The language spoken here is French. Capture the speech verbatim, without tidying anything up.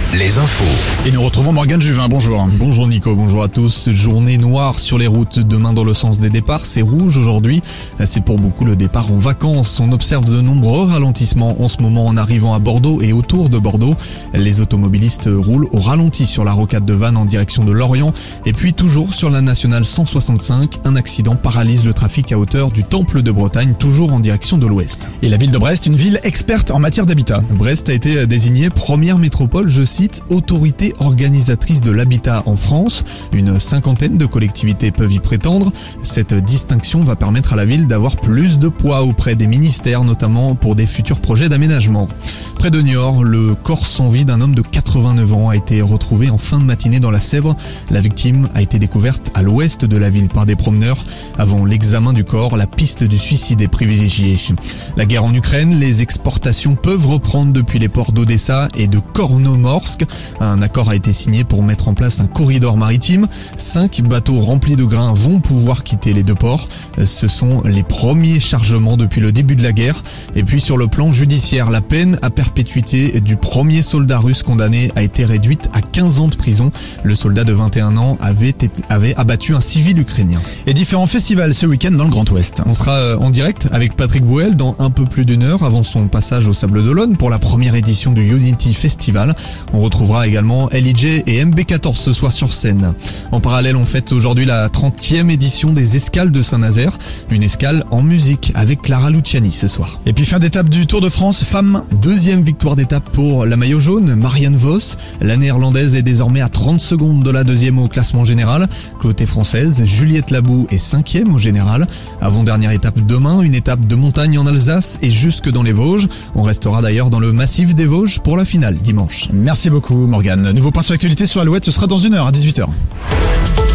les infos. Et nous retrouvons Morgane Juvin, bonjour. Bonjour Nico, bonjour à tous. Journée noire sur les routes, demain dans le sens des départs, c'est rouge aujourd'hui. C'est pour beaucoup le départ en vacances. On observe de nombreux ralentissements en ce moment en arrivant à Bordeaux et autour de Bordeaux. Les automobilistes roulent au ralenti sur la rocade de Vannes en direction de Lorient. Et puis toujours sur la nationale cent soixante-cinq, un accident paralyse le trafic à hauteur du Temple de Bretagne, toujours en direction de l'ouest. Et la ville de Brest, une ville experte en matière d'habitat. Brest a été désignée première métropole, je cite, autorité organisatrice de l'habitat en France. Une cinquantaine de collectivités peuvent y prétendre. Cette distinction va permettre à la ville d'avoir plus de poids auprès des ministères, notamment pour des futurs projets d'aménagement. Près de Niort, le corps sans vie d'un homme de quatre-vingt-neuf ans a été retrouvé en fin de matinée dans la Sèvre. La victime a été découverte à l'ouest de la ville par des promeneurs. Avant l'examen du corps, la piste du suicide est privilégiée. La guerre en Ukraine, les exportations peuvent reprendre depuis les ports d'Odessa et de Kornomorsk. Un accord a été signé pour mettre en place un corridor maritime. Cinq bateaux remplis de grains vont pouvoir quitter les deux ports. Ce sont les premiers chargements depuis le début de la guerre. Et puis sur le plan judiciaire, la peine à perpétuité du premier soldat russe condamné a été réduite à quinze ans de prison. Le soldat de vingt et un ans avait, été, avait abattu un civil ukrainien. Et différents festivals ce week-end dans le Grand Ouest. On sera en direct avec Patrick Bouel dans un peu plus d'une heure avant son passage au Sable d'Olonne pour la première édition du Unity Festival. On retrouvera également L I J et M B quatorze ce soir sur scène. En parallèle, on fête aujourd'hui la trentième édition des Escales de Saint-Nazaire. Une escale en musique avec Clara Luciani ce soir. Et puis fin d'étape du Tour de France femmes. Deuxième victoire d'étape pour la maillot jaune, Marianne Vos. La néerlandaise est désormais à trente secondes de la deuxième au classement général. Côté française, Juliette Labou est cinquième au général. Avant-dernière étape demain, une étape de montagne en Alsace et jusque dans les Vosges. On restera d'ailleurs dans le massif des Vosges pour la finale dimanche. Merci beaucoup Morgane. Nouveau point sur l'actualité sur Alouette, ce sera dans une heure à dix-huit heures.